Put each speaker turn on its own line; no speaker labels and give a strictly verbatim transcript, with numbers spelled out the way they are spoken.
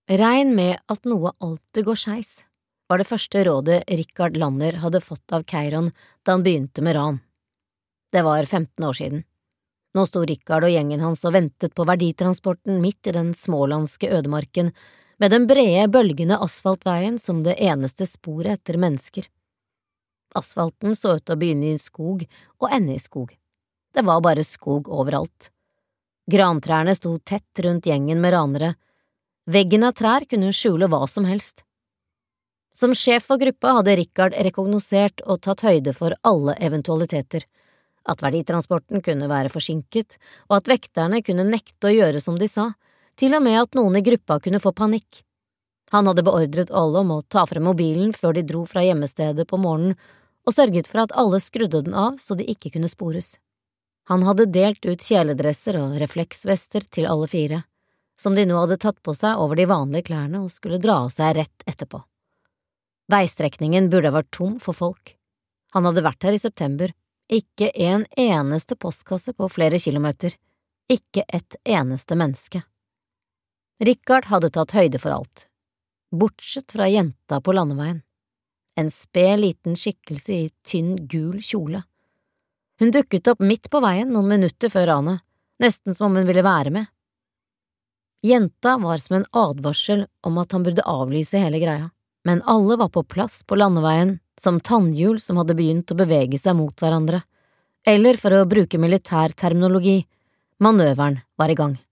Regn med at noe alltid går skeis, var det første rådet Richard Lander hadde fått av Keiron da han begynte med ran. Det var femten år siden. Nå sto Richard og gjengen hans og ventet på verditransporten midt i den smålandske ødemarken, med den brede, bølgende asfaltveien som det eneste sporet etter mennesker. Asfalten så ut til å begynne i skog og ende i skog. Det var bare skog overalt. Grantrærne sto tett rundt gjengen med ranere. Veggen av trær kunne skjule hva som helst. Som sjef for gruppa hadde Richard rekognosert og tatt høyde for alle eventualiteter, at verditransporten kunne være forsinket, og at vekterne kunne nekte å gjøre som de sa, til og med at noen i gruppa kunne få panikk. Han hadde beordret alle om å ta frem mobilen før de dro fra hjemmestedet på morgenen, og sørget for at alle skrudde den av så de ikke kunne spores. Han hadde delt ut kjeledresser og refleksvester til alle fire, som de nå hadde tatt på seg over de vanlige klærne og skulle dra av seg rett etterpå. Veistrekningen burde ha vært tom for folk. Han hadde vært her i september, ikke en eneste postkasse på flere kilometer, ikke et eneste menneske. Richard hadde tatt høyde for alt, bortsett fra jenta på landeveien. En sped liten skikkelse i tynn, gul kjole. Hun dukket opp midt på veien noen minutter før ranet, nesten som om hun ville være med. Jenta var som en advarsel om at han burde avlyse hele greia, men alle var på plass på landeveien som tannhjul som hadde begynt å bevege seg mot hverandre, eller for å bruke militær terminologi, manøveren var i gang.